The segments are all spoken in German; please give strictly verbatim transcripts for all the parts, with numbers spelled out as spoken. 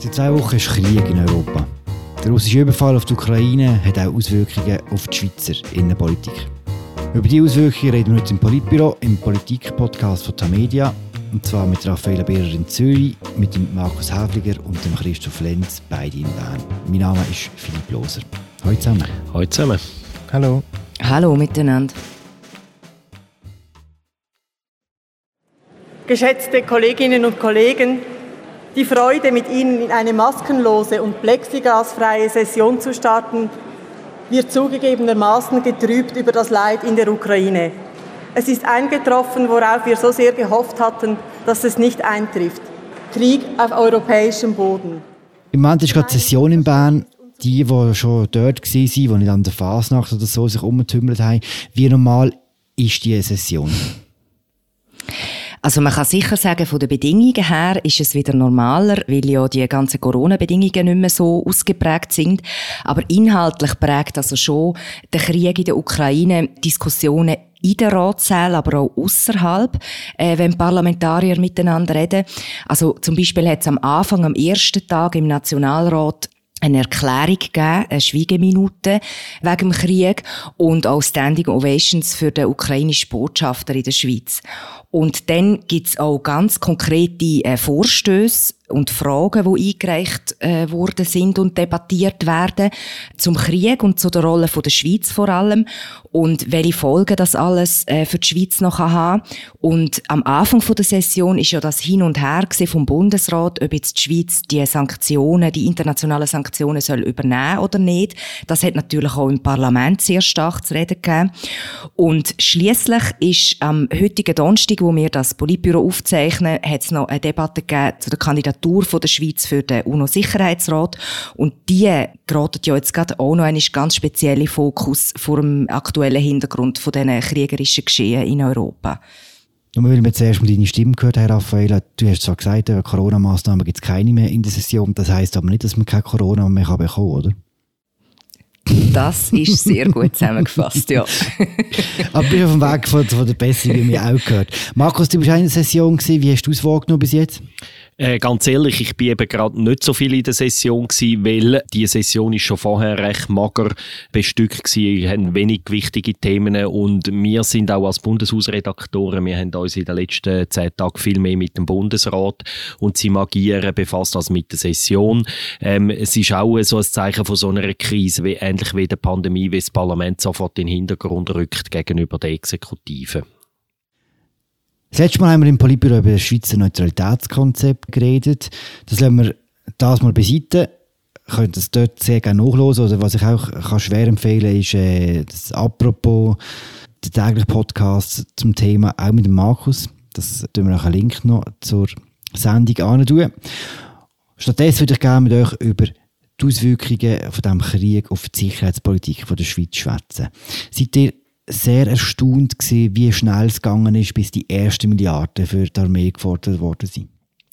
Seit zwei Wochen ist Krieg in Europa. Der russische Überfall auf die Ukraine hat auch Auswirkungen auf die Schweizer Innenpolitik. Über diese Auswirkungen reden wir heute im Politbüro, im Politik-Podcast von Tamedia. Und zwar mit Raffaella Behrer in Zürich, mit dem Markus Häfliger und dem Christoph Lenz, beide in Bern. Mein Name ist Philipp Loser. Hallo zusammen. Hallo zusammen. Hallo. Hallo miteinander. Geschätzte Kolleginnen und Kollegen, die Freude, mit Ihnen in eine maskenlose und plexiglasfreie Session zu starten, wird zugegebenermaßen getrübt über das Leid in der Ukraine. Es ist eingetroffen, worauf wir so sehr gehofft hatten, dass es nicht eintrifft. Krieg auf europäischem Boden. Im Moment ist gerade die Session in Bern. Die, die schon dort waren, die nicht an der Fasnacht oder so sich umgetümmelt haben, wie normal ist diese Session? Also man kann sicher sagen, von den Bedingungen her ist es wieder normaler, weil ja die ganzen Corona-Bedingungen nicht mehr so ausgeprägt sind. Aber inhaltlich prägt also schon der Krieg in der Ukraine Diskussionen in den Ratssälen, aber auch ausserhalb, äh, wenn Parlamentarier miteinander reden. Also zum Beispiel hat es am Anfang, am ersten Tag im Nationalrat eine Erklärung gegeben, eine Schweigeminute wegen dem Krieg und auch Standing Ovations für den ukrainischen Botschafter in der Schweiz. Und dann gibt's auch ganz konkrete äh, Vorstöße und Fragen, die eingereicht äh, worden sind und debattiert werden zum Krieg und zu der Rolle von der Schweiz vor allem und welche Folgen das alles äh, für die Schweiz noch haben. Und am Anfang von der Session ist ja das Hin und Her vom Bundesrat, ob jetzt die Schweiz die Sanktionen, die internationalen Sanktionen soll übernehmen oder nicht. Das hat natürlich auch im Parlament sehr stark zu reden gegeben. Und schliesslich ist am heutigen Donnerstag, wo wir das Politbüro aufzeichnen, hat es noch eine Debatte gegeben zu der Kandidatur von der Schweiz für den UNO-Sicherheitsrat. Und die geraten ja jetzt gerade auch noch einen ganz speziellen Fokus vor dem aktuellen Hintergrund von diesen kriegerischen Geschehen in Europa. Nur weil wir zuerst mal deine Stimme gehört haben, Raffaella, du hast zwar gesagt, Corona-Massnahmen gibt es keine mehr in der Session. Das heisst aber nicht, dass man keine Corona mehr bekommen kann, oder? Das ist sehr gut zusammengefasst, ja. Aber du bist auf dem Weg von, von der Besserung, wie wir auch gehört. Markus, du bist auch in der Session gewesen. Wie hast du es wahrgenommen bis jetzt? Äh, ganz ehrlich, ich bin eben gerade nicht so viel in der Session gewesen, weil die Session ist schon vorher recht mager bestückt gewesen. Wir haben wenig wichtige Themen und wir sind auch als Bundeshausredaktoren, wir haben uns in den letzten zehn Tagen viel mehr mit dem Bundesrat und seinem Agieren befasst als mit der Session. Ähm, es ist auch so ein Zeichen von so einer Krise, wie, ähnlich wie der Pandemie, wie das Parlament sofort in den Hintergrund rückt gegenüber der Exekutive. Das letzte Mal haben wir im Politbüro über das Schweizer Neutralitätskonzept geredet. Das lassen wir das mal beiseite. Ihr könnt das dort sehr gerne nachhören. Oder was ich auch kann schwer empfehlen ist äh, das «Apropos», der tägliche Podcast zum Thema, auch mit dem Markus. Das tun wir auch einen Link noch zur Sendung antun. Stattdessen würde ich gerne mit euch über die Auswirkungen von diesem Krieg auf die Sicherheitspolitik von der Schweiz schwätzen. Seid ihr sehr erstaunt gewesen, wie schnell es gegangen ist, bis die ersten Milliarden für die Armee gefordert worden sind?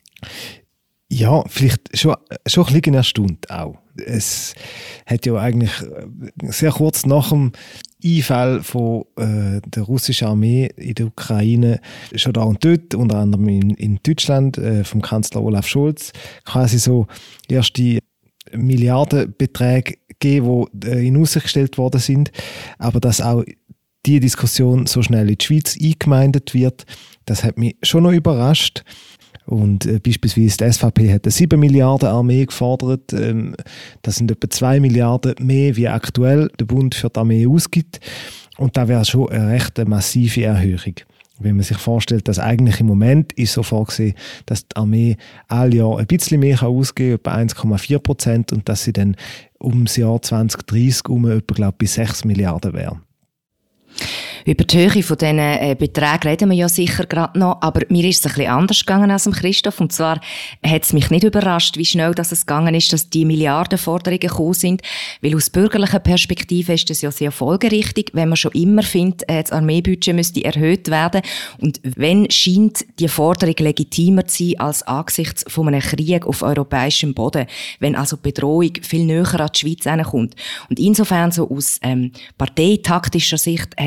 Ja, vielleicht schon, schon ein bisschen erstaunt auch. Es hat ja eigentlich sehr kurz nach dem Einfall von äh, der russischen Armee in der Ukraine schon da und dort, unter anderem in, in Deutschland, äh, vom Kanzler Olaf Scholz, quasi so erste Milliardenbeträge gegeben, die äh, in Aussicht gestellt worden sind. Aber dass auch die Diskussion so schnell in die Schweiz eingemeindet wird, das hat mich schon noch überrascht. Und äh, beispielsweise die S V P hat eine sieben Milliarden Armee gefordert. Ähm, das sind etwa zwei Milliarden mehr, wie aktuell der Bund für die Armee ausgibt. Und da wäre schon eine recht massive Erhöhung. Wenn man sich vorstellt, dass eigentlich im Moment ist so vorgesehen, dass die Armee alle Jahr ein bisschen mehr ausgeben kann, etwa eins Komma vier Prozent, und dass sie dann ums Jahr zwanzig dreißig um etwa, glaube ich, bis sechs Milliarden wären. Über die Höhe von diesen äh, Beträgen reden wir ja sicher gerade noch, aber mir ist es ein bisschen anders gegangen als dem Christoph. Und zwar hat es mich nicht überrascht, wie schnell dass es gegangen ist, dass die Milliardenforderungen gekommen sind, weil aus bürgerlicher Perspektive ist das ja sehr folgerichtig, wenn man schon immer findet, äh, das Armeebudget müsste erhöht werden. Und wenn scheint die Forderung legitimer zu sein als angesichts von einem Krieg auf europäischem Boden, wenn also die Bedrohung viel näher an die Schweiz herkommt. Und insofern so aus ähm, parteitaktischer Sicht hat das sicher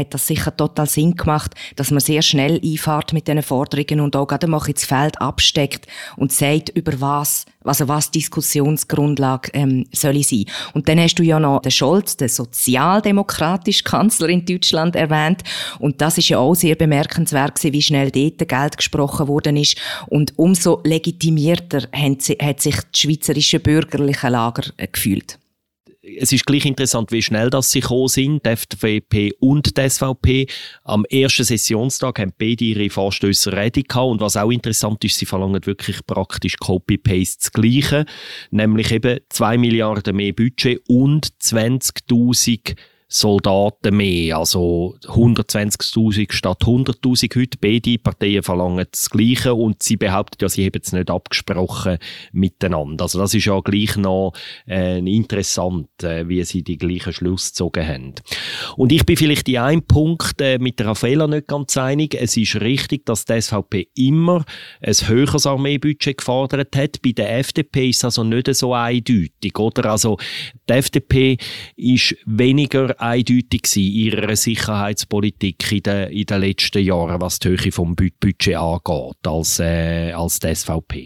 sicher total Sinn gemacht, dass man sehr schnell einfahrt mit diesen Forderungen und auch gerade mal ins Feld absteckt und sagt, über was, also was Diskussionsgrundlage ähm, soll sein. Und dann hast du ja noch den Scholz, den sozialdemokratischen Kanzler in Deutschland, erwähnt. Und das ist ja auch sehr bemerkenswert gewesen, wie schnell dort Geld gesprochen worden ist. Und umso legitimierter hat sich das schweizerische bürgerliche Lager gefühlt. Es ist gleich interessant, wie schnell das sie gekommen sind, die F D P und die S V P. Am ersten Sessionstag haben beide ihre Vorstösse ready gehabt. Und was auch interessant ist, sie verlangen wirklich praktisch Copy-Paste das Gleiche. Nämlich eben zwei Milliarden mehr Budget und zwanzigtausend Soldaten mehr, also hundertzwanzigtausend statt hunderttausend heute. Beide Parteien verlangen das Gleiche und sie behaupten ja, sie haben es nicht abgesprochen miteinander. Also das ist ja gleich noch äh, interessant, äh, wie sie die gleichen Schluss gezogen haben. Und ich bin vielleicht in einem Punkt äh, mit der Raffaella nicht ganz einig. Es ist richtig, dass die S V P immer ein höheres Armeebudget gefordert hat. Bei der F D P ist es also nicht so eindeutig, oder? Also die F D P ist weniger eindeutig in ihrer Sicherheitspolitik in den, in den letzten Jahren, was die Höhe vom Budget angeht, als, äh, als die S V P.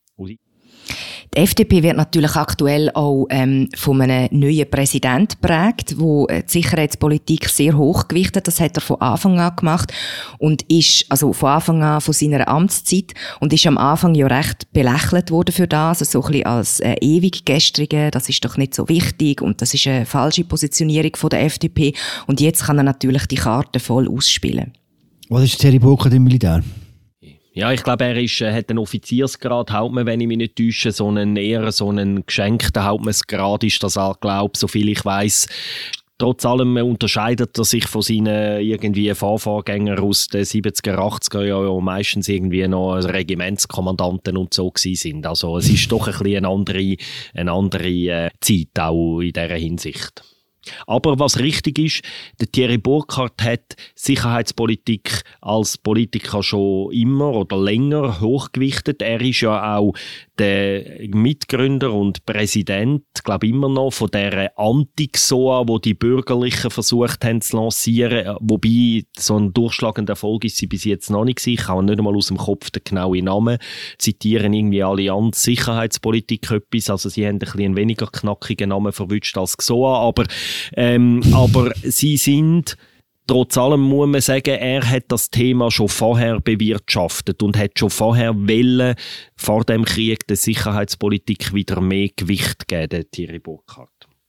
Die F D P wird natürlich aktuell auch ähm, von einem neuen Präsidenten geprägt, der die Sicherheitspolitik sehr hoch gewichtet. Das hat er von Anfang an gemacht und ist, also von Anfang an von seiner Amtszeit und ist am Anfang ja recht belächelt worden für das, also so ein bisschen als äh, ewig Gestrige, das ist doch nicht so wichtig und das ist eine falsche Positionierung von der F D P und jetzt kann er natürlich die Karte voll ausspielen. Was ist Thierry Burkhardt im Militär? Ja, ich glaube, er ist, äh, hat einen Offiziersgrad, Hauptmann, wenn ich mich nicht täusche, so einen, eher so einen geschenkten Hauptmannsgrad ist das auch, glaube so viel ich weiss. Trotz allem unterscheidet er sich von seinen irgendwie Vorvorgängern aus den siebziger, achtziger Jahren, die meistens irgendwie noch Regimentskommandanten und so gewesen sind. Also es ist doch ein bisschen eine andere, eine andere äh, Zeit auch in dieser Hinsicht. Aber was richtig ist, der Thierry Burkhardt hat Sicherheitspolitik als Politiker schon immer oder länger hochgewichtet. Er ist ja auch der Mitgründer und Präsident, glaube immer noch, von der Anti-X O A, wo die Bürgerlichen versucht haben zu lancieren. Wobei so ein durchschlagender Erfolg ist sie bis jetzt noch nicht gewesen. Ich kann nicht einmal aus dem Kopf den genauen Namen zitieren. Irgendwie Allianz Sicherheitspolitik etwas. Also sie haben ein bisschen einen weniger knackigen Namen verwünscht als X O A. Aber, ähm, aber sie sind... Trotz allem muss man sagen, er hat das Thema schon vorher bewirtschaftet und hat schon vorher wollen, vor dem Krieg der Sicherheitspolitik wieder mehr Gewicht geben, der Thierry Burkhardt.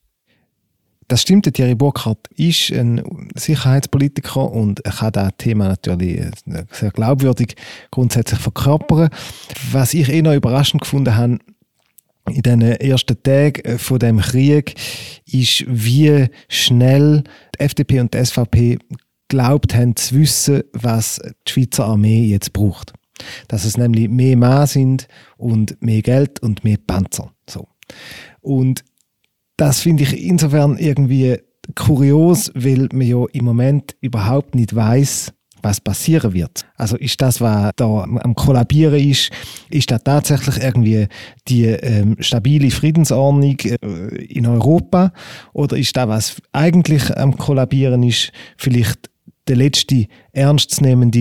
Das stimmt, der Thierry Burkhardt ist ein Sicherheitspolitiker und er kann das Thema natürlich sehr glaubwürdig grundsätzlich verkörpern. Was ich eh noch überraschend gefunden habe, in den ersten Tagen von dem Krieg ist, wie schnell die F D P und die S V P glaubt haben zu wissen, was die Schweizer Armee jetzt braucht. Dass es nämlich mehr Mann sind und mehr Geld und mehr Panzer. So. Und das finde ich insofern irgendwie kurios, weil man ja im Moment überhaupt nicht weiss, was passieren wird. Also ist das, was da am Kollabieren ist, ist das tatsächlich irgendwie die ähm, stabile Friedensordnung äh, in Europa oder ist das, was eigentlich am Kollabieren ist, vielleicht der letzte ernstzunehmende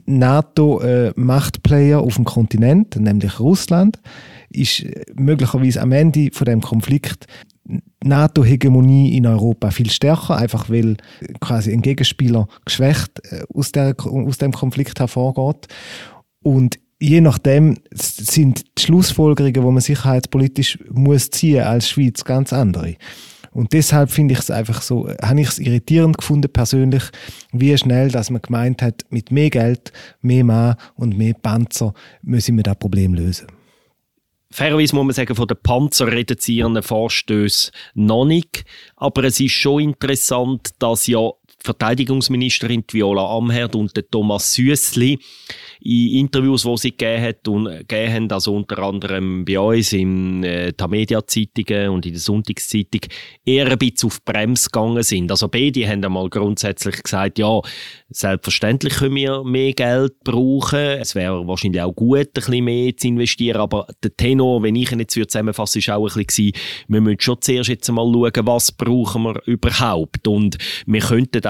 Nicht-NATO-Machtplayer auf dem Kontinent, nämlich Russland, ist möglicherweise am Ende von dem Konflikt NATO-Hegemonie in Europa viel stärker, einfach weil quasi ein Gegenspieler geschwächt aus, der, aus dem Konflikt hervorgeht. Und je nachdem sind die Schlussfolgerungen, die man sicherheitspolitisch muss ziehen als Schweiz, ganz andere. Und deshalb finde ich es einfach so, habe ich es irritierend gefunden persönlich, wie schnell, dass man gemeint hat, mit mehr Geld, mehr Mann und mehr Panzer müssen wir das Problem lösen. Fairerweise muss man sagen, von den Panzer reduzierenden Vorstößen noch nicht. Aber es ist schon interessant, dass ja die Verteidigungsministerin Viola Amherd und der Thomas Süssli in Interviews, die sie gegeben, hat und gegeben haben, also unter anderem bei uns in äh, den Media-Zeitungen und in der Sonntagszeitung, eher ein bisschen auf die Bremse gegangen sind. Also beide haben einmal grundsätzlich gesagt, ja, selbstverständlich können wir mehr Geld brauchen. Es wäre wahrscheinlich auch gut, ein bisschen mehr zu investieren. Aber der Tenor, wenn ich ihn jetzt zusammenfasse, ist auch ein bisschen, wir müssen schon zuerst jetzt mal schauen, was brauchen wir überhaupt. Und wir könnten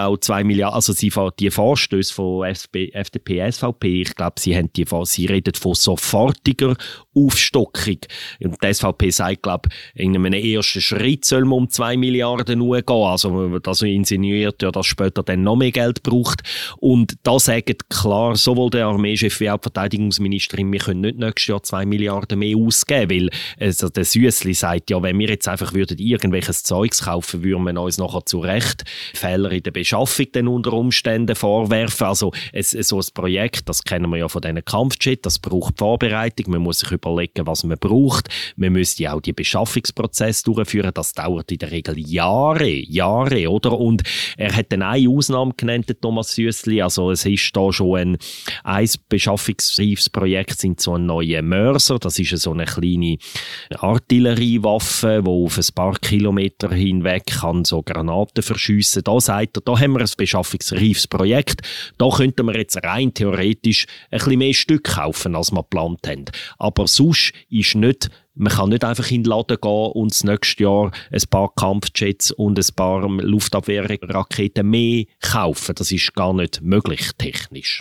auch zwei Milliarden, also sie, die Vorstöße von F D P, S V P, ich glaube, sie, haben die, sie reden von sofortiger Aufstockung. Und die S V P sagt, glaube in einem ersten Schritt soll man um zwei Milliarden gehen. Also das insinuiert ja, dass später dann noch mehr Geld braucht. Und da sagen klar sowohl der Armeechef wie auch die Verteidigungsministerin, wir können nicht nächstes Jahr zwei Milliarden mehr ausgeben, weil also der Süssli sagt, ja, wenn wir jetzt einfach würden irgendwelches Zeugs kaufen, würden wir uns nachher zu Recht Fehler in der Beschaffung dann unter Umständen vorwerfen. Also es, so ein Projekt, das kennen wir ja von diesen Kampfjets, das braucht Vorbereitung, man muss sich überlegen, was man braucht, man müsste auch die Beschaffungsprozesse durchführen, das dauert in der Regel Jahre, Jahre, oder? Und er hat dann eine Ausnahme genannt, der Thomas Süssli, also es ist da schon ein, ein beschaffungsreifes Projekt, sind so ein neuer Mörser, das ist so eine kleine Artilleriewaffe, die auf ein paar Kilometer hinweg kann so Granaten verschiessen. Da sagt er, da haben wir ein beschaffungsreifes Projekt, da könnten wir jetzt rein theoretisch ein bisschen mehr Stück kaufen, als wir geplant haben. Aber sonst ist nicht, man kann nicht einfach in den Laden gehen und das nächste Jahr ein paar Kampfjets und ein paar Luftabwehrraketen mehr kaufen. Das ist gar nicht möglich technisch.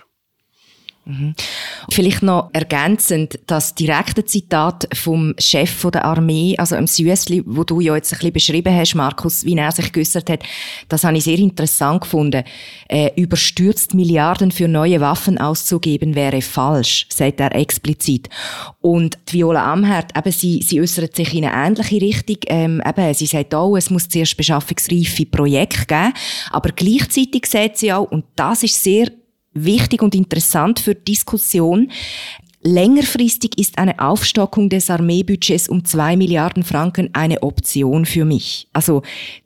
Mhm. Vielleicht noch ergänzend, das direkte Zitat vom Chef der Armee, also dem Süssli, wo du ja jetzt ein bisschen beschrieben hast, Markus, wie er sich geäussert hat, das habe ich sehr interessant gefunden. Äh, überstürzt Milliarden für neue Waffen auszugeben wäre falsch, sagt er explizit. Und Viola Amherd, eben, sie, sie äussert sich in eine ähnliche Richtung. Ähm, eben, sie sagt auch, es muss zuerst beschaffungsreife Projekte geben, aber gleichzeitig sagt sie auch, und das ist sehr wichtig und interessant für die Diskussion, längerfristig ist eine Aufstockung des Armeebudgets um zwei Milliarden Franken eine Option für mich. Also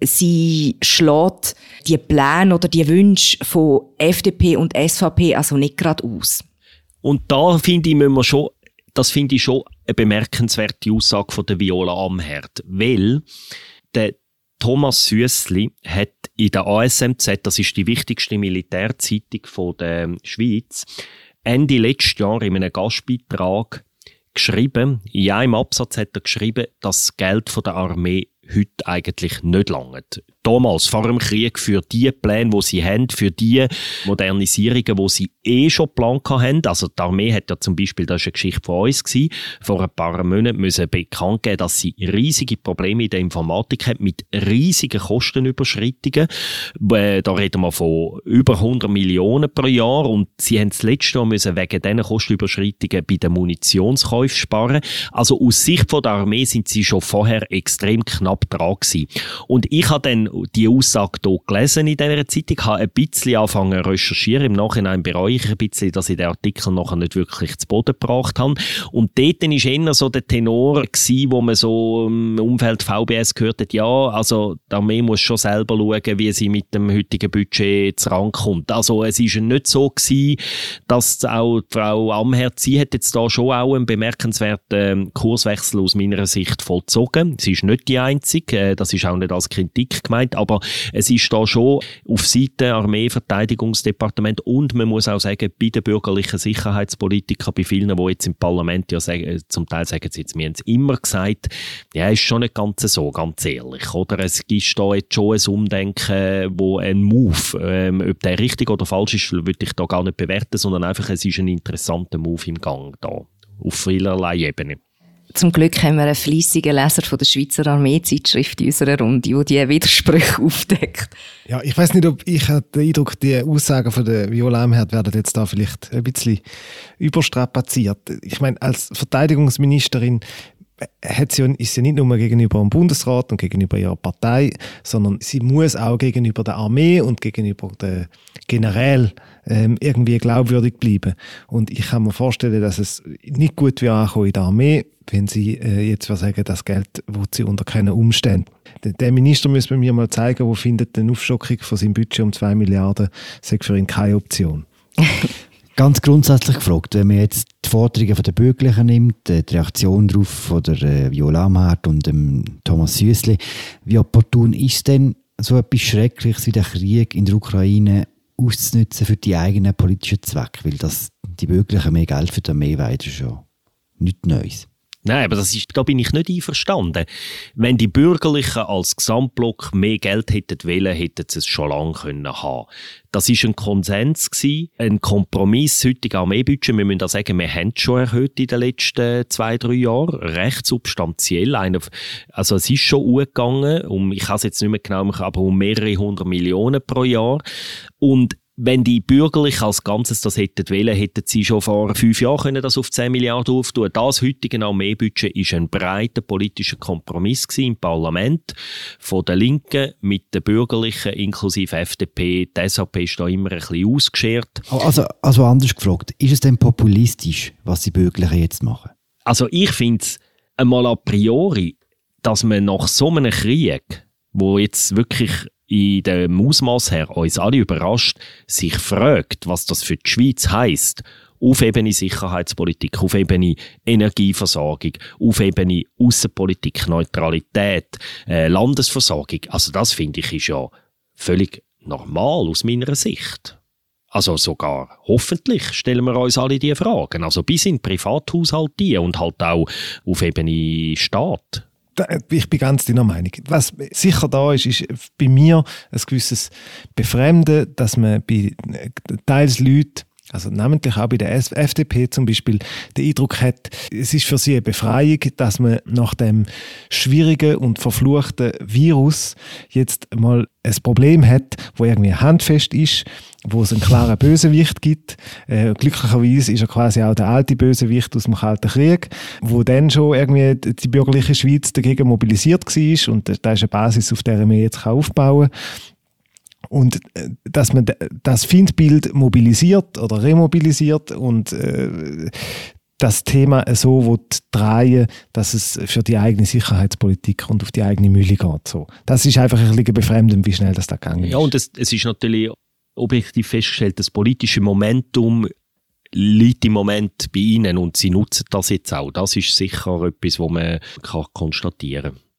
sie schlägt die Pläne oder die Wünsche von F D P und S V P also nicht gerade aus. Und da finde ich, müssen wir schon, das finde ich schon eine bemerkenswerte Aussage von der Viola Amherd, weil der Thomas Süssli hat in der A S M Z, das ist die wichtigste Militärzeitung von der Schweiz, Ende letztes Jahr in einem Gastbeitrag geschrieben, in einem Absatz hat er geschrieben, dass das Geld von der Armee heute eigentlich nicht langt. Damals, vor dem Krieg, für die Pläne, die sie haben, für die Modernisierungen, die sie eh schon geplant haben. Also die Armee hat ja zum Beispiel, das war eine Geschichte von uns, gewesen, vor ein paar Monaten müssen bekannt geben, dass sie riesige Probleme in der Informatik haben, mit riesigen Kostenüberschreitungen. Äh, da reden wir von über hundert Millionen pro Jahr und sie haben das letzte Jahr müssen wegen diesen Kostenüberschreitungen bei den Munitionskäufen sparen. Also aus Sicht von der Armee sind sie schon vorher extrem knapp dran gewesen. Und ich habe dann die Aussage hier gelesen in dieser Zeitung, habe ein bisschen angefangen zu recherchieren. Im Nachhinein bereue ich ein bisschen, dass ich den Artikel nachher nicht wirklich zu Boden gebracht habe. Und dort war eher so der Tenor gewesen, wo man so im Umfeld V B S gehört hat, ja, also die Armee muss schon selber schauen, wie sie mit dem heutigen Budget rankommt. Also es war nicht so gewesen, dass auch Frau Amherd, sie hat jetzt da schon auch einen bemerkenswerten Kurswechsel aus meiner Sicht vollzogen. Sie ist nicht die Einzige, das ist auch nicht als Kritik gemeint, aber es ist da schon auf Seite Armee, Verteidigungsdepartement und man muss auch sagen, bei den bürgerlichen Sicherheitspolitikern, bei vielen, die jetzt im Parlament ja sagen, zum Teil sagen sie jetzt, wir haben es immer gesagt, ja, ist schon nicht ganz so, ganz ehrlich, oder? Es gibt da jetzt schon ein Umdenken, wo ein Move, ähm, ob der richtig oder falsch ist, würde ich da gar nicht bewerten, sondern einfach, es ist ein interessanter Move im Gang da, auf vielerlei Ebenen. Zum Glück haben wir einen fleissigen Leser von der Schweizer Armee-Zeitschrift in unserer Runde, der diese Widersprüche aufdeckt. Ja, ich weiss nicht, ob ich den Eindruck, die Aussagen von der Viola Amherd werden jetzt da vielleicht ein bisschen überstrapaziert. Ich meine, als Verteidigungsministerin hat sie, ist sie nicht nur gegenüber dem Bundesrat und gegenüber ihrer Partei, sondern sie muss auch gegenüber der Armee und gegenüber den Generälen ähm, irgendwie glaubwürdig bleiben. Und ich kann mir vorstellen, dass es nicht gut wird ankommen in der Armee, wenn sie äh, jetzt sagen, das Geld will sie unter keinen Umständen. Der, der Minister muss mir mal zeigen, wo findet eine Aufstockung von seinem Budget um zwei Milliarden, sagt für ihn keine Option. Ganz grundsätzlich gefragt, wenn man jetzt die Forderungen der Bürgerlichen nimmt, die Reaktion darauf von der äh, Viola Amherd und dem Thomas Süssli, wie opportun ist denn so etwas Schreckliches wie der Krieg in der Ukraine auszunutzen für die eigenen politischen Zwecke? Weil das, die Bürgerlichen mehr Geld für die Armee weiter schon nichts Neues. Nein, aber das ist, da bin ich nicht einverstanden. Wenn die Bürgerlichen als Gesamtblock mehr Geld hätten wollen, hätten sie es schon lange können haben. Das war ein Konsens gewesen, ein Kompromiss. Das heutige Armeebudget, wir müssen auch sagen, wir haben es schon erhöht in den letzten zwei, drei Jahren. Recht substanziell. Also es ist schon umgegangen, um, ich kann es jetzt nicht mehr genau machen, aber um mehrere hundert Millionen pro Jahr. Und wenn die Bürgerlichen als Ganzes das hätten wollen, hätten sie schon vor fünf Jahren können das auf zehn Milliarden auftun. Das heutige Armeebudget war ein breiter politischer Kompromiss im Parlament von den Linken mit den Bürgerlichen inklusive F D P. Die S V P ist da immer ein bisschen ausgeschert. Also, also anders gefragt, ist es denn populistisch, was die Bürgerlichen jetzt machen? Also ich finde es einmal a priori, dass man nach so einem Krieg, wo jetzt wirklich in dem Ausmaß her uns alle überrascht, sich fragt, was das für die Schweiz heisst, auf Ebene Sicherheitspolitik, auf Ebene Energieversorgung, auf Ebene Aussenpolitik, Neutralität, äh, Landesversorgung. Also das finde ich ist ja völlig normal aus meiner Sicht. Also sogar hoffentlich stellen wir uns alle diese Fragen. Also bis in den Privathaushalt die und halt auch auf Ebene Staat. Ich bin ganz deiner Meinung. Was sicher da ist, ist bei mir ein gewisses Befremden, dass man bei teils Leuten, also namentlich auch bei der F D P zum Beispiel, den Eindruck hat, es ist für sie eine Befreiung, dass man nach dem schwierigen und verfluchten Virus jetzt mal ein Problem hat, wo irgendwie handfest ist, wo es einen klaren Bösewicht gibt. Äh, glücklicherweise ist er quasi auch der alte Bösewicht aus dem Kalten Krieg, wo dann schon irgendwie die bürgerliche Schweiz dagegen mobilisiert war und das ist eine Basis, auf der man jetzt aufbauen kann. Und dass man das Feindbild mobilisiert oder remobilisiert und äh, das Thema so drehen, dass es für die eigene Sicherheitspolitik und auf die eigene Mühle geht. So. Das ist einfach ein bisschen befremdend, wie schnell das da gegangen ist. Ja, und es, es ist natürlich objektiv festgestellt, das politische Momentum liegt im Moment bei ihnen und sie nutzen das jetzt auch. Das ist sicher etwas, was man kann konstatieren kann.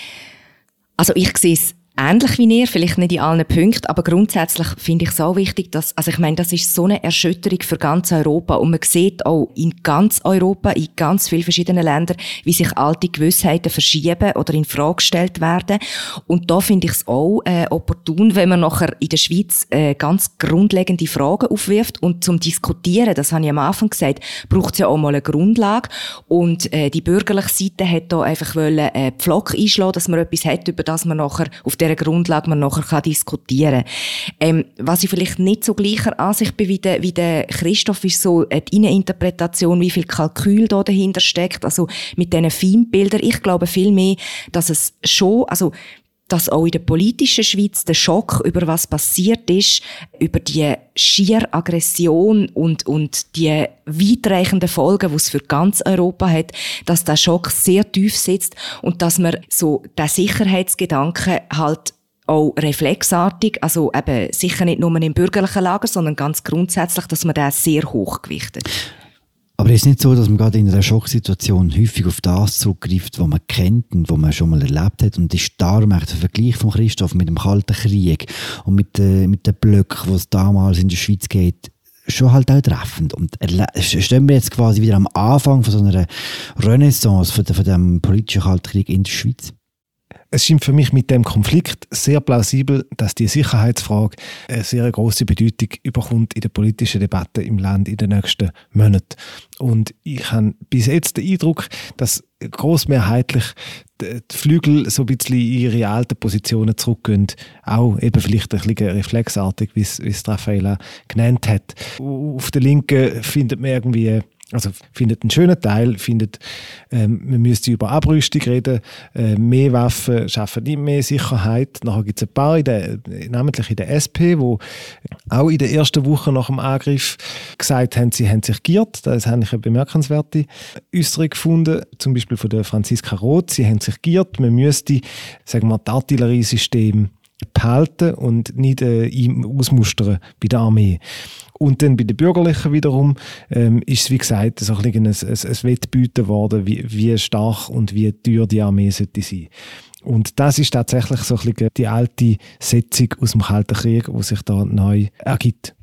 Also ich sehe es ähnlich wie ihr, vielleicht nicht in allen Punkten, aber grundsätzlich finde ich es auch wichtig, dass, also ich meine, das ist so eine Erschütterung für ganz Europa und man sieht auch in ganz Europa, in ganz vielen verschiedenen Ländern, wie sich alte Gewissheiten verschieben oder in Frage gestellt werden. Und da finde ich es auch äh, opportun, wenn man nachher in der Schweiz äh, ganz grundlegende Fragen aufwirft und zum Diskutieren, das habe ich am Anfang gesagt, braucht es ja auch mal eine Grundlage und äh, die bürgerliche Seite hat da einfach wollen, äh, Pflock einschlagen, dass man etwas hat, über das man nachher auf der Grundlage man nachher kann diskutieren kann. Ähm, was ich vielleicht nicht so gleicher Ansicht bin wie der, wie der Christoph, ist so die Inneninterpretation, wie viel Kalkül da dahinter steckt, also mit diesen Feindbildern. Ich glaube viel mehr, dass es schon, also dass auch in der politischen Schweiz der Schock über was passiert ist, über die schier Aggression und, und die weitreichenden Folgen, die es für ganz Europa hat, dass der Schock sehr tief sitzt und dass man so den Sicherheitsgedanken halt auch reflexartig, also eben sicher nicht nur im bürgerlichen Lager, sondern ganz grundsätzlich, dass man den sehr hoch gewichtet. Aber es ist nicht so, dass man gerade in einer Schocksituation häufig auf das zugreift, was man kennt und was man schon mal erlebt hat. Und ist darum der Vergleich von Christoph mit dem Kalten Krieg und mit, äh, mit den Blöcken, die es damals in der Schweiz geht, schon halt auch treffend. Und stehen wir jetzt quasi wieder am Anfang von so einer Renaissance von, von dem politischen Kalten Krieg in der Schweiz? Es scheint für mich mit dem Konflikt sehr plausibel, dass die Sicherheitsfrage eine sehr grosse Bedeutung überkommt in der politischen Debatte im Land in den nächsten Monaten. Und ich habe bis jetzt den Eindruck, dass grossmehrheitlich die Flügel so ein bisschen in ihre alten Positionen zurückgehen. Auch eben vielleicht ein bisschen reflexartig, wie es, wie es Raffaella genannt hat. Auf der Linken findet man irgendwie Also findet einen schönen Teil, findet, ähm, man müsste über Abrüstung reden, äh, mehr Waffen schaffen nicht mehr Sicherheit. Nachher gibt es ein paar, in der, namentlich in der S P, wo auch in der ersten Woche nach dem Angriff gesagt haben, sie haben sich geirrt. Das habe ich eine bemerkenswerte Äußerung gefunden, zum Beispiel von der Franziska Roth. Sie haben sich geirrt, man müsste, sagen wir, das Artilleriesystem behalten und nicht äh, ausmustern bei der Armee. Und dann bei den Bürgerlichen wiederum ähm, ist es, wie gesagt, so ein, ein, ein, ein Wettbieten geworden, wie, wie stark und wie teuer die Armee sollte sein. Und das ist tatsächlich so ein bisschen die alte Setzung aus dem Kalten Krieg, die sich da neu ergibt.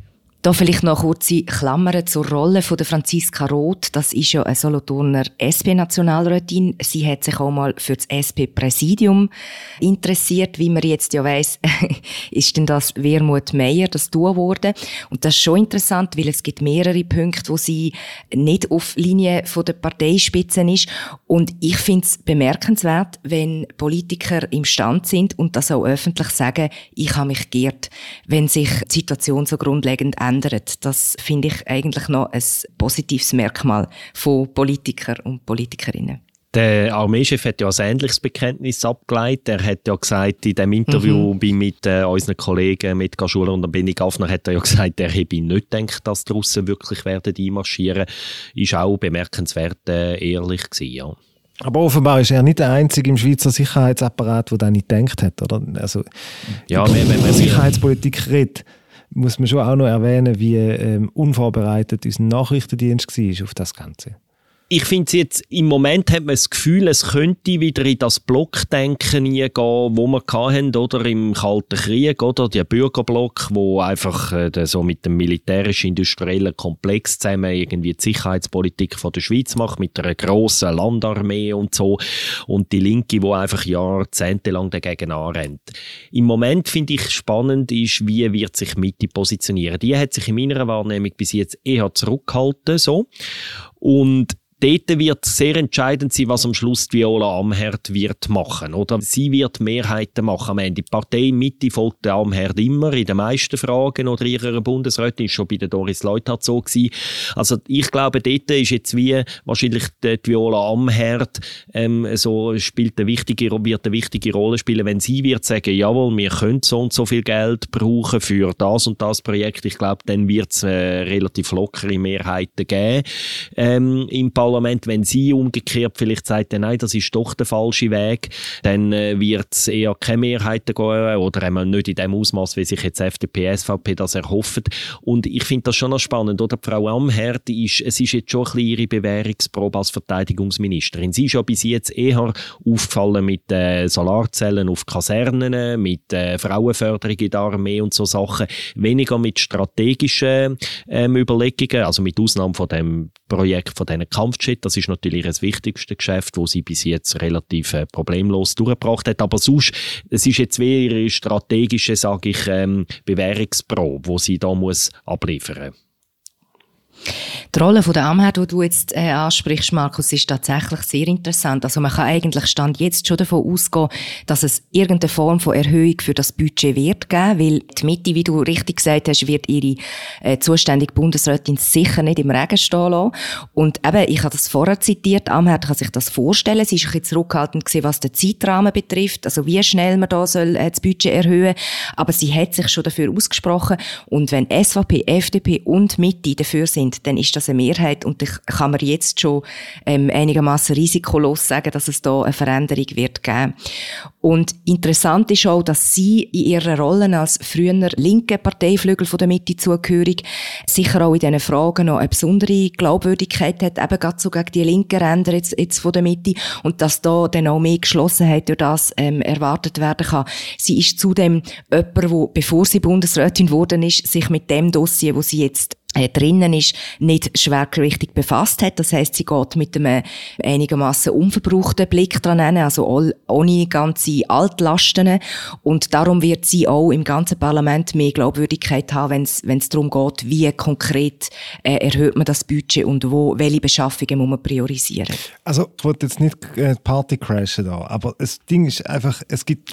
Da vielleicht noch kurze Klammern zur Rolle von der Franziska Roth. Das ist ja eine Solothurner S P-Nationalrätin. Sie hat sich auch mal für das S P-Präsidium interessiert. Wie man jetzt ja weiss, ist denn das Wermut Meyer, das Duo geworden. Und das ist schon interessant, weil es gibt mehrere Punkte, wo sie nicht auf Linie von der Parteispitze ist. Und ich finde es bemerkenswert, wenn Politiker imstande sind und das auch öffentlich sagen, ich habe mich geirrt, wenn sich die Situation so grundlegend ändert. Das finde ich eigentlich noch ein positives Merkmal von Politikern und Politikerinnen. Der Armeechef hat ja ein ähnliches Bekenntnis abgeleitet. Er hat ja gesagt, in dem Interview mhm. mit äh, unseren Kollegen, mit Gaschuler und Benny Gaffner, hat er ja gesagt, er hätte nicht gedacht, dass die Russen wirklich werden einmarschieren. Ist auch bemerkenswert äh, ehrlich gewesen, ja. Aber offenbar ist er nicht der Einzige im Schweizer Sicherheitsapparat, der das nicht gedacht hat, oder? Also, ja, wenn, wenn man Sicherheitspolitik redet, muss man schon auch noch erwähnen, wie ähm, unvorbereitet unser Nachrichtendienst war auf das Ganze. Ich finde jetzt, im Moment hat man das Gefühl, es könnte wieder in das Blockdenken hineingehen, wo wir hatten, oder im Kalten Krieg, oder der Bürgerblock, wo einfach äh, so mit dem militärisch-industriellen Komplex zusammen irgendwie die Sicherheitspolitik von der Schweiz macht, mit einer grossen Landarmee und so, und die Linke, die einfach jahrzehntelang dagegen anrennt. Im Moment finde ich spannend ist, wie wird sich Mitte positionieren. Die hat sich in meiner Wahrnehmung bis jetzt eher zurückgehalten, so. Und dort wird sehr entscheidend sein, was am Schluss die Viola Amherd wird machen, oder? Sie wird Mehrheiten machen am Ende. Die Partei Mitte folgt der Amherd immer in den meisten Fragen oder ihrer Bundesrätin, ist schon bei der Doris Leuthard so gewesen. Also ich glaube, dort ist jetzt wie wahrscheinlich die Viola Amherd ähm, so spielt eine wichtige, wird eine wichtige Rolle spielen, wenn sie wird sagen, jawohl, wir können so und so viel Geld brauchen für das und das Projekt. Ich glaube, dann wird es äh, relativ lockere Mehrheiten geben ähm, im Parlament. Wenn sie umgekehrt vielleicht sagt, nein, das ist doch der falsche Weg, dann äh, wird es eher keine Mehrheiten geben oder einmal nicht in dem Ausmaß, wie sich jetzt F D P, S V P das erhoffen. Und ich finde das schon noch spannend, oder? Die Frau Amherd, ist, es ist jetzt schon ein bisschen ihre Bewährungsprobe als Verteidigungsministerin. Sie ist ja bis jetzt eher aufgefallen mit äh, Solarzellen auf Kasernen, mit äh, Frauenförderung in der Armee und so Sachen, weniger mit strategischen ähm, Überlegungen, also mit Ausnahme von dem Projekt von diesen Kampfjets. Das ist natürlich das wichtigste Geschäft, das sie bis jetzt relativ äh, problemlos durchgebracht hat. Aber sonst, es ist jetzt wie ihre strategische, sage ich, ähm, Bewährungsprobe, die sie da muss abliefern muss. Die Rolle von der Amherd, die du jetzt äh, ansprichst, Markus, ist tatsächlich sehr interessant. Also man kann eigentlich Stand jetzt schon davon ausgehen, dass es irgendeine Form von Erhöhung für das Budget wird geben, weil die Mitte, wie du richtig gesagt hast, wird ihre äh, zuständige Bundesrätin sicher nicht im Regen stehen lassen. Und eben, ich habe das vorher zitiert, Amherd kann sich das vorstellen. Sie ist ein bisschen zurückhaltend gewesen, was den Zeitrahmen betrifft, also wie schnell man da soll äh, das Budget erhöhen. Aber sie hat sich schon dafür ausgesprochen. Und wenn S V P, F D P und Mitte dafür sind, dann ist das eine Mehrheit und ich kann mir jetzt schon ähm, einigermaßen risikolos sagen, dass es da eine Veränderung wird geben. Und interessant ist auch, dass sie in ihrer Rolle als früher linke Parteiflügel von der Mitte zugehörig sicher auch in diesen Fragen noch eine besondere Glaubwürdigkeit hat, eben gerade so gegen die linken Ränder jetzt, jetzt von der Mitte, und dass da dann auch mehr Geschlossenheit durch das ähm, erwartet werden kann. Sie ist zudem jemand, der, bevor sie Bundesrätin geworden ist, sich mit dem Dossier, wo sie jetzt Äh, drinnen ist, nicht schwergewichtig befasst hat. Das heisst, sie geht mit einem einigermaßen unverbrauchten Blick dran hin, also all, ohne ganze Altlasten. Und darum wird sie auch im ganzen Parlament mehr Glaubwürdigkeit haben, wenn es darum geht, wie konkret äh, erhöht man das Budget und wo, welche Beschaffungen muss man priorisieren. Also, ich wollte jetzt nicht äh, Party crashen da, aber das Ding ist einfach, es gibt,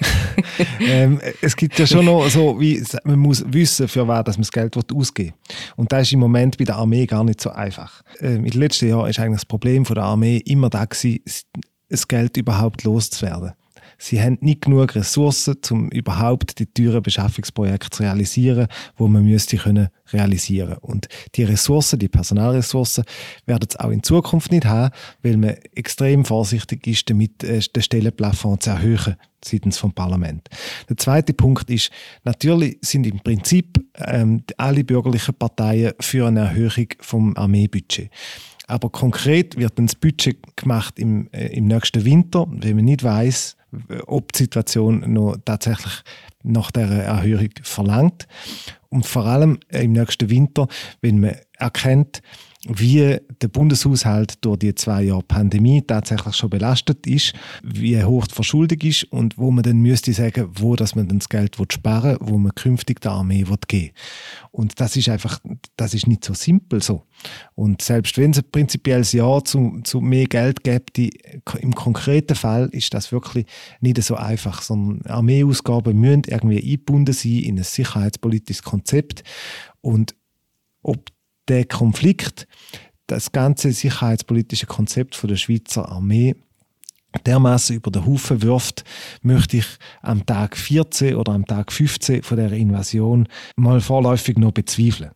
ähm, es gibt ja schon noch so, wie, man muss wissen, für wer das man das Geld ausgeben will. Und das ist im Moment bei der Armee gar nicht so einfach. Ähm, in den letzten Jahren ist eigentlich das Problem von der Armee immer da gewesen, das Geld überhaupt loszuwerden. Sie haben nicht genug Ressourcen, um überhaupt die teuren Beschaffungsprojekte zu realisieren, die man müsste können realisieren. Und die Ressourcen, die Personalressourcen, werden es auch in Zukunft nicht haben, weil man extrem vorsichtig ist, damit äh, den Stellenplafond zu erhöhen seitens vom Parlament. Der zweite Punkt ist, natürlich sind im Prinzip ähm, alle bürgerlichen Parteien für eine Erhöhung vom Armeebudget. Aber konkret wird dann das Budget gemacht im, äh, im nächsten Winter, wenn man nicht weiss, ob die Situation noch tatsächlich nach dieser Erhöhung verlangt. Und vor allem im nächsten Winter, wenn man erkennt, wie der Bundeshaushalt durch die zwei Jahre Pandemie tatsächlich schon belastet ist, wie hoch die Verschuldung ist und wo man dann müsste sagen, wo dass man dann das Geld sparen will, wo man künftig der Armee geben will. Und das ist einfach, das ist nicht so simpel so. Und selbst wenn es ein prinzipielles Ja zu, zu mehr Geld gibt, die, im konkreten Fall ist das wirklich nicht so einfach, sondern Armeeausgaben müssen irgendwie eingebunden sein in ein sicherheitspolitisches Konzept. Und ob der Konflikt, das ganze sicherheitspolitische Konzept von der Schweizer Armee dermaßen über den Haufen wirft, möchte ich am Tag vierzehn oder am Tag fünfzehn von der Invasion mal vorläufig noch bezweifeln.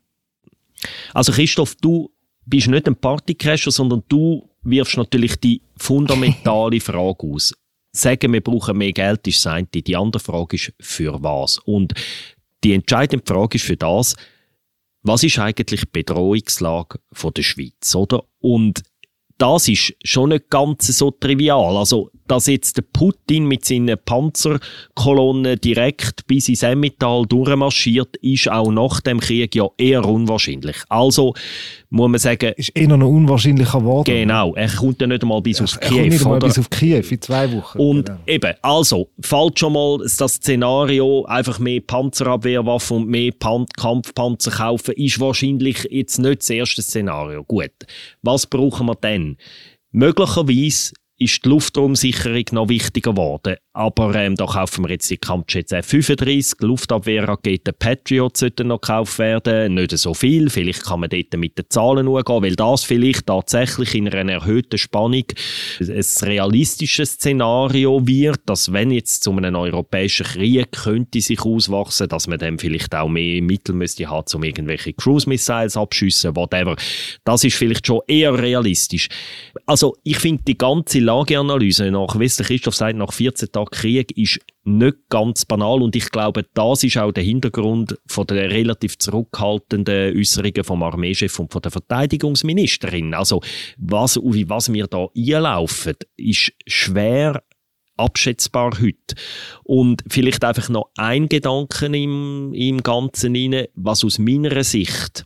Also Christoph, du bist nicht ein Partycrasher, sondern du wirfst natürlich die fundamentale Frage aus. Sagen, wir brauchen mehr Geld, ist das eine. Die andere Frage ist, für was? Und die entscheidende Frage ist für das, was ist eigentlich die Bedrohungslage von der Schweiz, oder? Und das ist schon nicht ganz so trivial. Also, dass jetzt der Putin mit seinen Panzerkolonnen direkt bis ins Emmental durchmarschiert, ist auch nach dem Krieg ja eher unwahrscheinlich. Also, muss man sagen... Ist eher noch unwahrscheinlicher geworden. Genau, er kommt ja nicht einmal bis er, auf er Kiew. kommt nicht einmal oder? bis auf Kiew, in zwei Wochen. Und genau. eben, also, fällt schon mal das Szenario, einfach mehr Panzerabwehrwaffen und mehr Pan- Kampfpanzer kaufen, ist wahrscheinlich jetzt nicht das erste Szenario. Gut, was brauchen wir denn? Möglicherweise ist die Luftraumsicherung noch wichtiger geworden. Aber ähm, da kaufen wir jetzt die Kampfjets F fünfunddreißig, Luftabwehrraketen Patriot sollten noch gekauft werden. Nicht so viel, vielleicht kann man dort mit den Zahlen umgehen, weil das vielleicht tatsächlich in einer erhöhten Spannung ein realistisches Szenario wird, dass wenn jetzt zu einem europäischen Krieg könnte sich auswachsen, dass man dann vielleicht auch mehr Mittel müsste haben, um irgendwelche Cruise-Missiles abschiessen, whatever. Das ist vielleicht schon eher realistisch. Also ich finde die ganze Lageanalyse nach, wie es der Christoph sagt, nach vierzehn Tagen Krieg ist nicht ganz banal und ich glaube, das ist auch der Hintergrund von der relativ zurückhaltenden Äußerungen vom Armeechef und von der Verteidigungsministerin. Also was, wie was wir da einlaufen, ist schwer abschätzbar heute. Und vielleicht einfach noch ein Gedanke im, im Ganzen rein, was aus meiner Sicht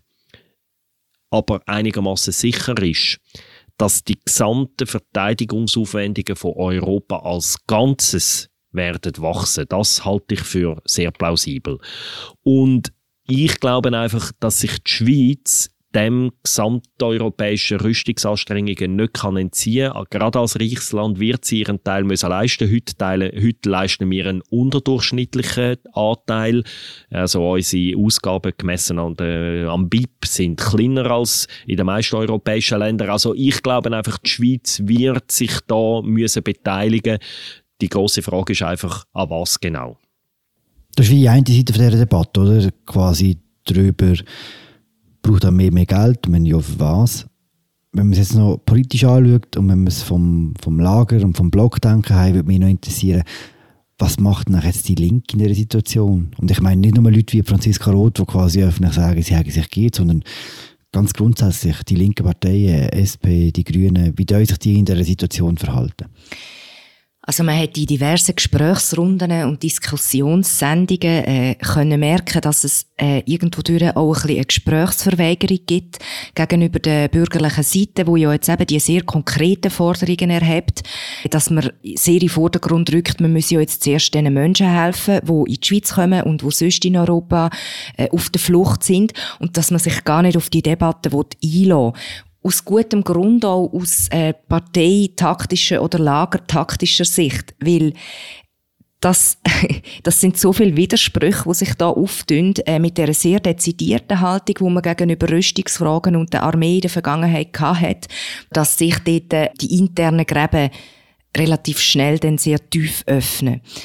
aber einigermaßen sicher ist, dass die gesamten Verteidigungsaufwendungen von Europa als Ganzes werden wachsen. Das halte ich für sehr plausibel. Und ich glaube einfach, dass sich die Schweiz dem gesamteuropäischen Rüstungsanstrengungen nicht kann entziehen kann. Gerade als Reichsland wird sie ihren Teil müssen leisten. Heute, teilen, heute leisten wir einen unterdurchschnittlichen Anteil. Also unsere Ausgaben gemessen an der, am B I P sind kleiner als in den meisten europäischen Ländern. Also ich glaube einfach, die Schweiz wird sich da müssen beteiligen. Die grosse Frage ist einfach, an was genau? Das ist wie die eine Seite von dieser Debatte, oder? Quasi darüber, braucht auch mehr, mehr Geld, wenn ja für was. Wenn man es jetzt noch politisch anschaut und wenn man es vom, vom Lager und vom Block denken haben, würde mich noch interessieren, was macht denn jetzt die Linke in dieser Situation? Und ich meine nicht nur Leute wie Franziska Roth, die quasi öffentlich sagen, sie haben sich geht, sondern ganz grundsätzlich die linken Parteien, S P, die Grünen, wie sollen sich die in dieser Situation verhalten? Also man hat in diversen Gesprächsrunden und Diskussionssendungen äh, können merken, dass es äh, irgendwo durch auch ein bisschen eine Gesprächsverweigerung gibt gegenüber der bürgerlichen Seite, wo ja jetzt eben die sehr konkreten Forderungen erhebt, dass man sehr in den Vordergrund rückt, man muss ja jetzt zuerst den Menschen helfen, die in die Schweiz kommen und die sonst in Europa äh, auf der Flucht sind und dass man sich gar nicht auf die Debatte einlassen will. Aus gutem Grund auch aus äh, parteitaktischer oder lagertaktischer Sicht, weil das, das sind so viele Widersprüche, die sich da auftun, äh, mit dieser sehr dezidierten Haltung, die man gegenüber Rüstungsfragen und der Armee in der Vergangenheit hatte, dass sich dort äh, die internen Gräben relativ schnell dann sehr tief öffnen.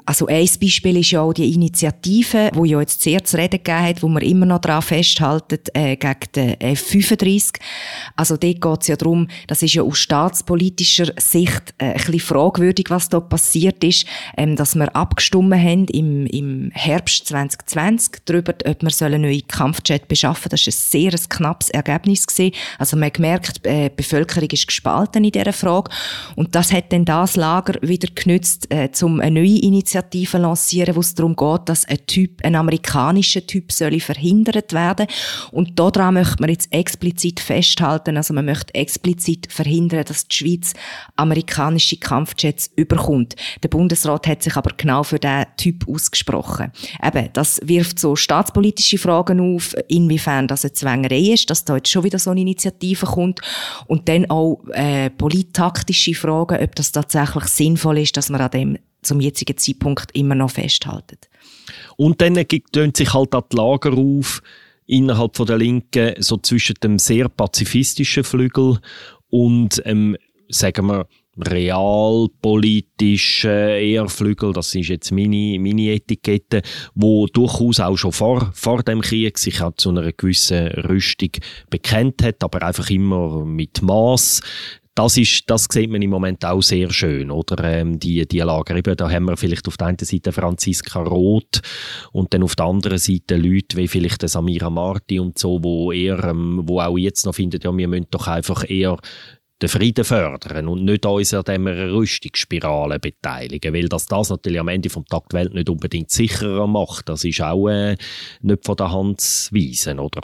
Also ein Beispiel ist ja auch die Initiative, die ja jetzt sehr zu reden gegeben hat, wo wir immer noch daran festhalten, äh, gegen den F fünfunddreißig. Also dort geht es ja darum, das ist ja aus staatspolitischer Sicht äh, ein bisschen fragwürdig, was da passiert ist, ähm, dass wir abgestimmt haben im, im Herbst zwanzig zwanzig darüber, ob wir einen neuen Kampfjet beschaffen sollen. Das war ein sehr knappes Ergebnis gewesen. Also man hat gemerkt, äh, die Bevölkerung ist gespalten in dieser Frage. Und das hat dann das Lager wieder genützt, äh, um eine neue Initiative Initiative lancieren, wo es darum geht, dass ein Typ, ein amerikanischer Typ soll verhindert werden. Und daran möchte man jetzt explizit festhalten, also man möchte explizit verhindern, dass die Schweiz amerikanische Kampfjets überkommt. Der Bundesrat hat sich aber genau für diesen Typ ausgesprochen. Eben, das wirft so staatspolitische Fragen auf, inwiefern das eine Zwängerei ist, dass da jetzt schon wieder so eine Initiative kommt. Und dann auch äh, polittaktische Fragen, ob das tatsächlich sinnvoll ist, dass man an dem zum jetzigen Zeitpunkt immer noch festhalten. Und dann tönen sich halt auch die Lager auf, innerhalb von der Linken, so zwischen dem sehr pazifistischen Flügel und, ähm, sagen wir, realpolitischen eher Flügel, das ist jetzt meine, meine Etikette, wo durchaus auch schon vor, vor dem Krieg sich auch zu einer gewissen Rüstung bekennt hat, aber einfach immer mit Maß. Das ist, das sieht man im Moment auch sehr schön, oder? Ähm, die, die Lager. Eben, da haben wir vielleicht auf der einen Seite Franziska Roth und dann auf der anderen Seite Leute wie vielleicht der Samira Marti und so, wo eher, ähm, wo auch jetzt noch finden, ja, wir müssen doch einfach eher den Frieden fördern und nicht uns an dieser Rüstungsspirale beteiligen, weil das, das natürlich am Ende vom Tag die Welt nicht unbedingt sicherer macht. Das ist auch äh, nicht von der Hand zu weisen, oder?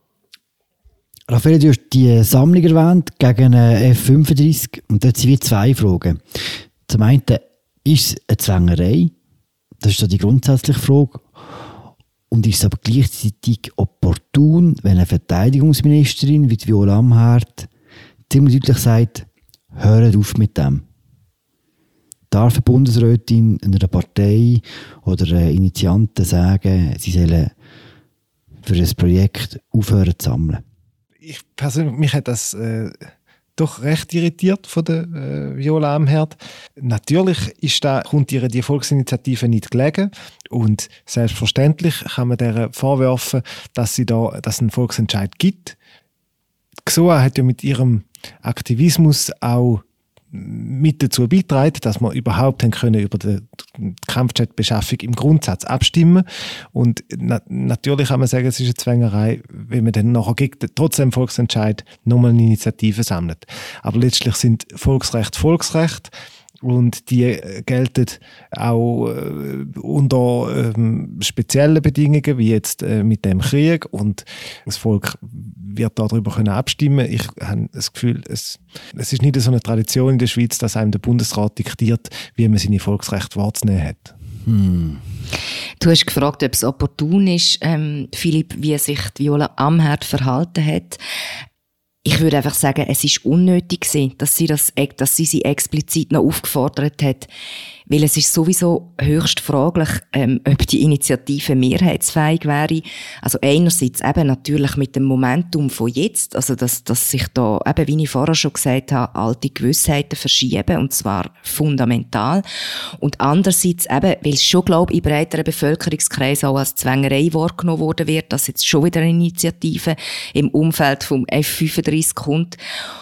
Raphael, du hast die Sammlung erwähnt gegen F fünfunddreißig und dort sind wir zwei Fragen. Zum einen, ist es eine Zwängerei? Das ist so die grundsätzliche Frage. Und ist es aber gleichzeitig opportun, wenn eine Verteidigungsministerin wie Viola Amherd ziemlich deutlich sagt, hört auf mit dem? Darf eine Bundesrätin einer Partei oder einer Initianten sagen, sie sollen für ein Projekt aufhören zu sammeln? Ich persönlich, mich hat das äh, doch recht irritiert von der äh, Viola Amherd. Natürlich ist da, kommt ihr die Volksinitiative nicht gelegen und selbstverständlich kann man der vorwerfen, dass sie da, dass es einen Volksentscheid gibt. Die G S O A hat ja mit ihrem Aktivismus auch mit dazu beitragen, dass wir überhaupt haben können über die Kampfjet-Beschaffung im Grundsatz abstimmen. Und na- natürlich kann man sagen, es ist eine Zwängerei, wenn man dann nachher gegen den, trotzdem Volksentscheid nochmal eine Initiative sammelt. Aber letztlich sind Volksrecht Volksrecht. Und die gelten auch äh, unter ähm, speziellen Bedingungen, wie jetzt äh, mit dem Krieg. Und das Volk wird darüber können abstimmen. Ich habe das Gefühl, es, es ist nicht so eine Tradition in der Schweiz, dass einem der Bundesrat diktiert, wie man seine Volksrechte wahrzunehmen hat. Hm. Du hast gefragt, ob es opportun ist, ähm, Philipp, wie sich Viola Amherd verhalten hat. Ich würde einfach sagen, es ist unnötig gewesen, dass sie das, dass sie sie explizit noch aufgefordert hat. Weil es ist sowieso höchst fraglich, ähm, ob die Initiative mehrheitsfähig wäre. Also einerseits eben natürlich mit dem Momentum von jetzt, also dass, dass sich da, eben wie ich vorher schon gesagt habe, alte Gewissheiten verschieben, und zwar fundamental. Und andererseits eben, weil es schon, glaube ich, in breiteren Bevölkerungskreisen auch als Zwängerei wahrgenommen worden wird, dass jetzt schon wieder eine Initiative im Umfeld vom F fünfunddreißig kommt.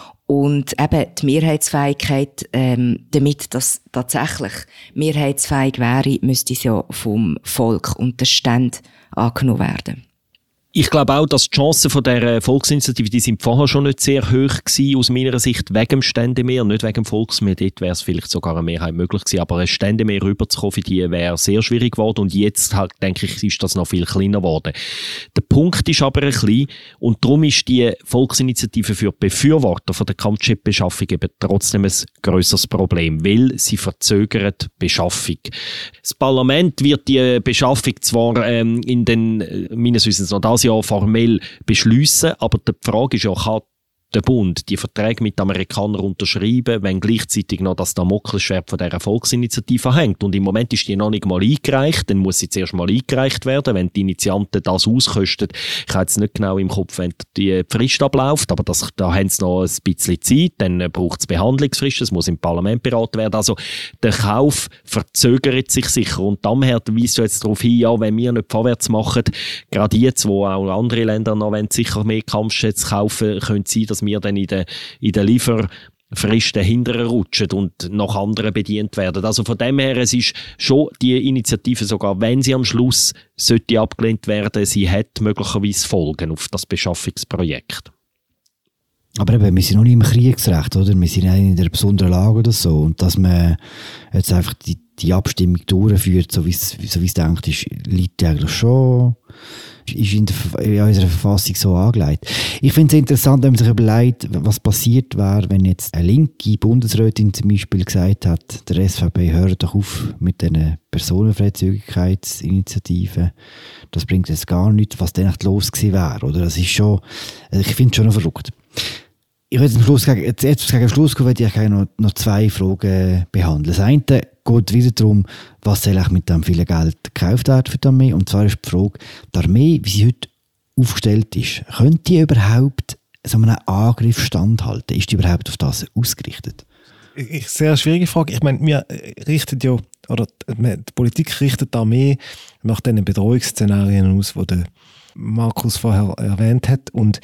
Und eben die Mehrheitsfähigkeit, ähm, damit das tatsächlich mehrheitsfähig wäre, müsste es ja vom Volk und den Ständen angenommen werden. Ich glaube auch, dass die Chancen von dieser Volksinitiative, die sind vorher schon nicht sehr hoch gewesen, aus meiner Sicht, wegen dem Ständemehr, nicht wegen dem Volksmehr. Dort wäre es vielleicht sogar eine Mehrheit möglich gewesen, aber ein Ständemehr rüberzukommen, für die wäre sehr schwierig geworden, und jetzt, halt, denke ich, ist das noch viel kleiner geworden. Der Punkt ist aber ein bisschen, und darum ist die Volksinitiative für die Befürworter von der Kampfjet-Beschaffung eben trotzdem ein grösseres Problem, weil sie verzögert die Beschaffung. Das Parlament wird die Beschaffung zwar ähm, in den, meines Wissens noch das Jahr formell beschliessen, aber die Frage ist ja, kann der Bund die Verträge mit den Amerikanern unterschreiben, wenn gleichzeitig noch das Damoklesschwert von dieser Volksinitiative hängt. Und im Moment ist die noch nicht mal eingereicht, dann muss sie zuerst mal eingereicht werden, wenn die Initianten das auskosten. Ich habe jetzt nicht genau im Kopf, wenn die Frist abläuft, aber das, da haben sie noch ein bisschen Zeit, dann braucht es Behandlungsfrist, es muss im Parlament beraten werden. Also der Kauf verzögert sich sicher und daher weist du jetzt darauf hin, ja, wenn wir nicht vorwärts machen, gerade jetzt, wo auch andere Länder noch wollen, sicher mehr Kampfjets kaufen, könnte es sein, dass wir dann in den, in den Lieferfristen hinterher rutschen und nach anderen bedient werden. Also von dem her, es ist schon die Initiative, sogar wenn sie am Schluss sollte abgelehnt werden, sie hat möglicherweise Folgen auf das Beschaffungsprojekt. Aber eben, wir sind noch nicht im Kriegsrecht, oder? Wir sind nicht in einer besonderen Lage oder so. Und dass man jetzt einfach die, die Abstimmung durchführt, so wie es, so wie es denkt, ist, liegt eigentlich schon, ist in, der, in unserer Verfassung so angelegt. Ich finde es interessant, wenn man sich überlegt, was passiert wäre, wenn jetzt eine linke Bundesrätin zum Beispiel gesagt hat, der S V P hört doch auf mit diesen Personenfreizügigkeitsinitiativen. Das bringt jetzt gar nichts, was dann echt los gewesen wäre, oder? Das ist schon, ich finde es schon noch verrückt. Ich will jetzt am Schluss, jetzt, jetzt gegen Schluss kommen, ich noch, noch zwei Fragen behandeln. Das eine geht wieder darum, was soll eigentlich mit dem vielen Geld gekauft werden für die Armee? Und zwar ist die Frage, die Armee, wie sie heute aufgestellt ist, könnte die überhaupt so einen Angriff standhalten? Ist die überhaupt auf das ausgerichtet? Ich, sehr schwierige Frage. Ich meine, wir richten ja, oder die Politik richtet die Armee nach den Bedrohungsszenarien aus, die der Markus vorher erwähnt hat. Und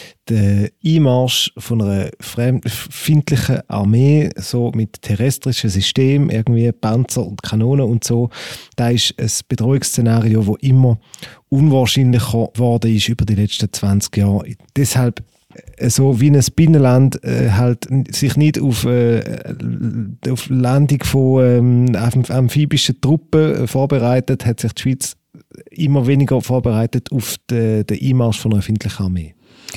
der Einmarsch von einer fremdenfeindlichen Armee, so mit terrestrischen Systemen, irgendwie Panzer und Kanonen und so, da ist ein Bedrohungsszenario, das immer unwahrscheinlicher geworden ist über die letzten zwanzig Jahre. Deshalb so wie ein Binnenland äh, halt sich nicht auf, äh, auf Landung von ähm, amphibischen Truppen äh, vorbereitet, hat sich die Schweiz immer weniger vorbereitet auf den, den Einmarsch von einer feindlichen Armee.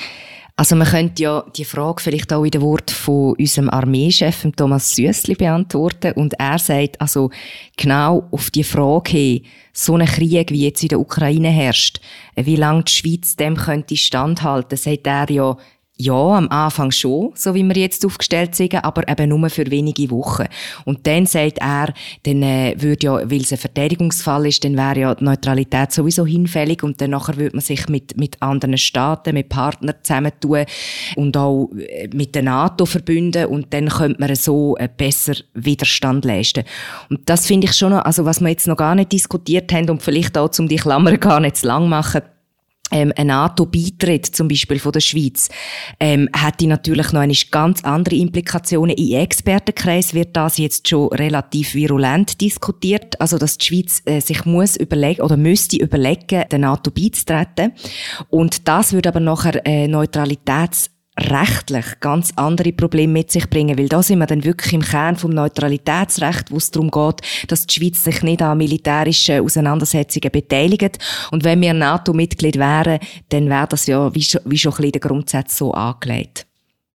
Also man könnte ja die Frage vielleicht auch in den Worten von unserem Armeechef Thomas Süssli beantworten und er sagt, also genau auf die Frage hin, so ein Krieg wie jetzt in der Ukraine herrscht, wie lange die Schweiz dem könnte standhalten, sagt er ja, ja, am Anfang schon, so wie wir jetzt aufgestellt sind, aber eben nur für wenige Wochen. Und dann sagt er, dann äh, würde ja, weil es ein Verteidigungsfall ist, dann wäre ja die Neutralität sowieso hinfällig und dann nachher würde man sich mit, mit anderen Staaten, mit Partnern zusammentun und auch mit der NATO verbünden und dann könnte man so äh, besser Widerstand leisten. Und das finde ich schon noch, also was wir jetzt noch gar nicht diskutiert haben und vielleicht auch, um die Klammern gar nicht zu lang machen, Ähm, ein NATO-Beitritt zum Beispiel von der Schweiz ähm, hätte natürlich noch eine ganz andere Implikationen. Im Expertenkreis wird das jetzt schon relativ virulent diskutiert, also dass die Schweiz äh, sich muss überlegen oder müsste überlegen, der NATO beizutreten. Und das würde aber nachher äh, Neutralitäts rechtlich ganz andere Probleme mit sich bringen, weil da sind wir dann wirklich im Kern vom Neutralitätsrecht, wo es darum geht, dass die Schweiz sich nicht an militärischen Auseinandersetzungen beteiligt. Und wenn wir NATO-Mitglied wären, dann wäre das ja wie schon, wie schon ein bisschen der Grundsatz so angelegt.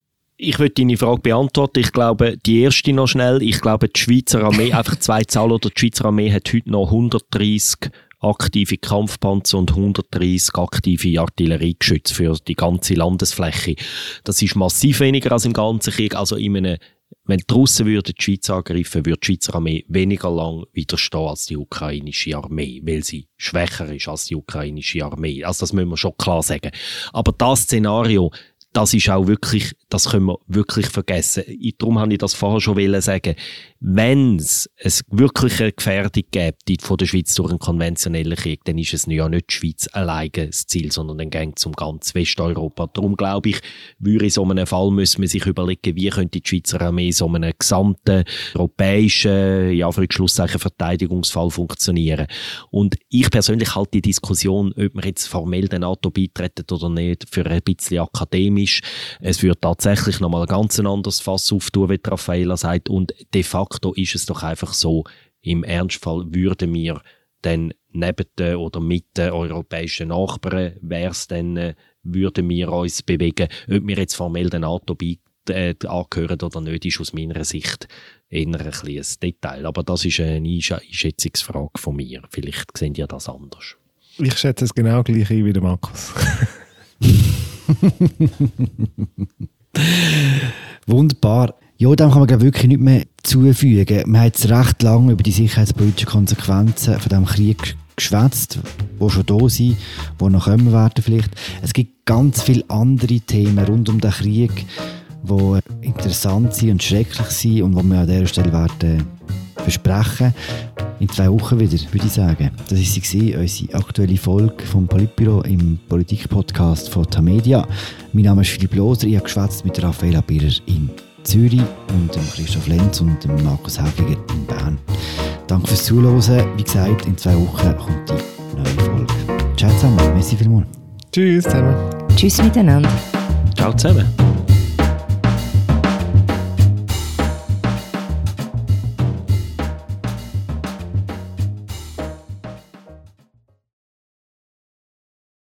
Ich würde deine Frage beantworten. Ich glaube, die erste noch schnell. Ich glaube, die Schweizer Armee, einfach zwei Zahlen, oder die Schweizer Armee hat heute noch hundertdreissig aktive Kampfpanzer und hundertdreissig aktive Artilleriegeschütze für die ganze Landesfläche. Das ist massiv weniger als im ganzen Krieg. Also in einem, wenn die Russen würden die Schweiz angreifen, würde die Schweizer Armee weniger lang widerstehen als die ukrainische Armee, weil sie schwächer ist als die ukrainische Armee. Also das müssen wir schon klar sagen. Aber das Szenario, das ist auch wirklich, das können wir wirklich vergessen. Ich, darum habe ich das vorher schon sagen. Wenn es eine wirkliche Gefährdung gibt von der Schweiz durch einen konventionellen Krieg, dann ist es ja nicht die Schweiz alleine das Ziel, sondern dann geht es um ganz Westeuropa. Darum glaube ich, würde in so einem Fall müssen wir sich überlegen, wie könnte die Schweizer Armee so einem gesamten europäischen, ja, für Schlusszeichen Verteidigungsfall funktionieren. Und ich persönlich halte die Diskussion, ob wir jetzt formell der NATO beitreten oder nicht, für ein bisschen akademisch. Es würde tatsächlich nochmal ein ganz anderes Fass auftun, wie Raffaella sagt, und de facto ist es doch einfach so, im Ernstfall würden wir dann neben den oder mit den europäischen Nachbarn, wär's dann, äh, würden wir uns bewegen. Ob wir jetzt formell der NATO bei, äh, angehören oder nicht, ist aus meiner Sicht eher ein kleines Detail. Aber das ist eine Einschätzungsfrage von mir. Vielleicht sehen ihr das anders. Ich schätze es genau gleich ein wie der Markus. Wunderbar. Ja, dem kann man glaube wirklich nicht mehr zufügen. Man hat jetzt recht lange über die sicherheitspolitischen Konsequenzen von diesem Krieg geschwätzt, die schon da sind, die noch kommen werden vielleicht. Es gibt ganz viele andere Themen rund um den Krieg, die interessant sind und schrecklich sind und die wir an dieser Stelle werden besprechen. In zwei Wochen wieder, würde ich sagen. Das war sie, unsere aktuelle Folge vom Politbüro im Politik-Podcast von Tamedia. Mein Name ist Philipp Loser, ich habe geschwätzt mit Raffaella Birrer in Zürich und dem Christoph Lenz und dem Markus Häfiger in Bern. Danke fürs Zuhören. Wie gesagt, in zwei Wochen kommt die neue Folge. Ciao zusammen, merci vielmals. Tschüss zusammen. Tschüss miteinander. Ciao zusammen.